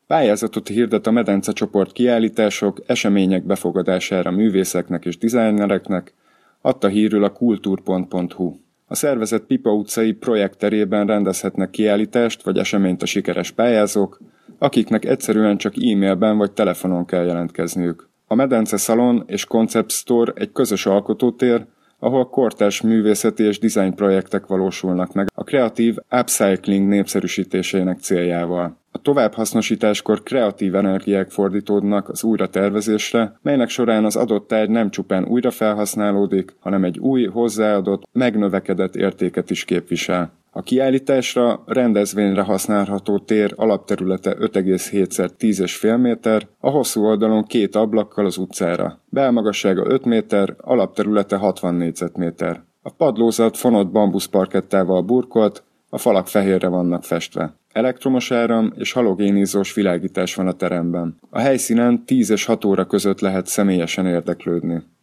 Pályázatot hirdet a Medence csoport kiállítások, események befogadására művészeknek és dizájnereknek, adta hírül a kultur.hu. A szervezet Pipa utcai projektterében rendezhetnek kiállítást vagy eseményt a sikeres pályázók, akiknek egyszerűen csak e-mailben vagy telefonon kell jelentkezniük. A Medence Salon és Concept Store egy közös alkotótér, ahol kortárs művészeti és design projektek valósulnak meg a kreatív upcycling népszerűsítésének céljával. A továbbhasznosításkor kreatív energiák fordítódnak az újratervezésre, melynek során az adott tárgy nem csupán újra felhasználódik, hanem egy új, hozzáadott, megnövekedett értéket is képvisel. A kiállításra, rendezvényre használható tér alapterülete 5,7x10,5 méter, a hosszú oldalon 2 ablakkal az utcára. Belmagassága 5 méter, alapterülete 60 négyzetméter. A padlózat fonott bambuszparkettával burkolt, a falak fehérre vannak festve. Elektromos áram és halogénizós világítás van a teremben. A helyszínen 10 és 6 óra között lehet személyesen érdeklődni.